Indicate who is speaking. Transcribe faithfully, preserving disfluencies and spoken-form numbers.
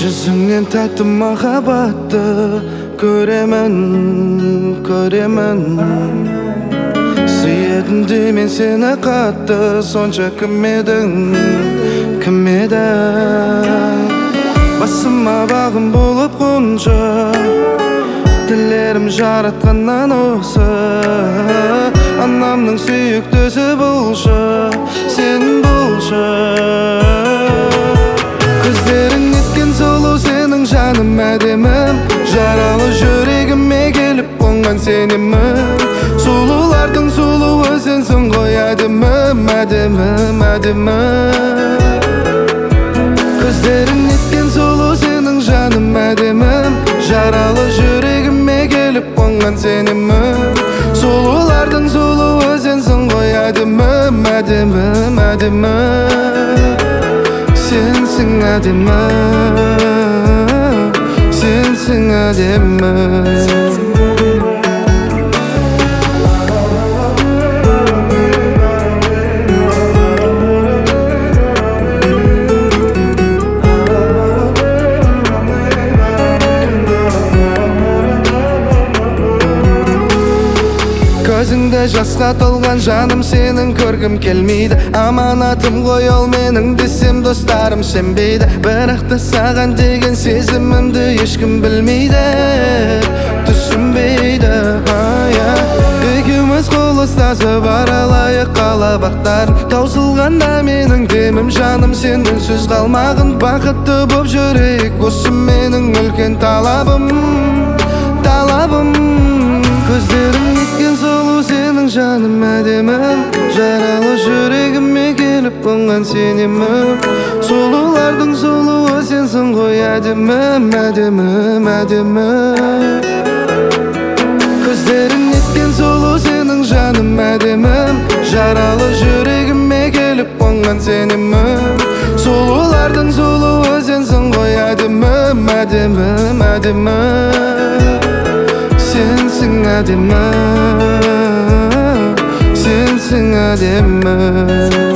Speaker 1: Жүзіңнен тәтті махаббатты көремін, көремін. Сүйетінді мен сені қатты, сонша кім едің, кім едің. Басыма бағым болып қоншы, тілерім жаратқаннан осы. Анамның сүйіктісі болшы, сен болшы. Көздерің неткен сұлу, сенің жаным әдемім. Жаралы жүрегіме келіп қонған сенемін. Сұлулардың сұлуы сенсің ғой әдемім, әдемім, әдемім. Көздерің неткен сұлу, сенің жаным әдемім. Жаралы жүрегіме келіп қонған сенемін. Сұлулардың сұлуы сенсің ғой әдемім, әдемім, әдемім. Сенсің әдемім, сенсің әдемім. Көзіңді жасқа толған жаным сенің көргім келмейді. Аманатым ғой ол менің десем достарым сенбейді. Бірақ та саған деген сезімімді ешкім білмейді, түсінбейді. Екеуміз қол ұстасып аралайық қалабақтарын. Таусылғанда менің демім жаным сен үнсіз қалмағын. Бақытты боп жүрейік, осы менің үлкен талабым, талабым. Көздерің неткен сұлу, сенің жаным әдемім. Жаралы жүрегіме келіп қонған сенемін. Сұлулардың сұлуы сенсің ғой әдемім, әдемім, әдемім. Көздерің неткен сұлу, сенің жаным әдемім. Жаралы жүрегіме келіп қонған сенемін. Сұлулардың сұлуы сенсің ғой әдемім, әдемім, әдемім. Сенсің әдемім, сенсің әдемім.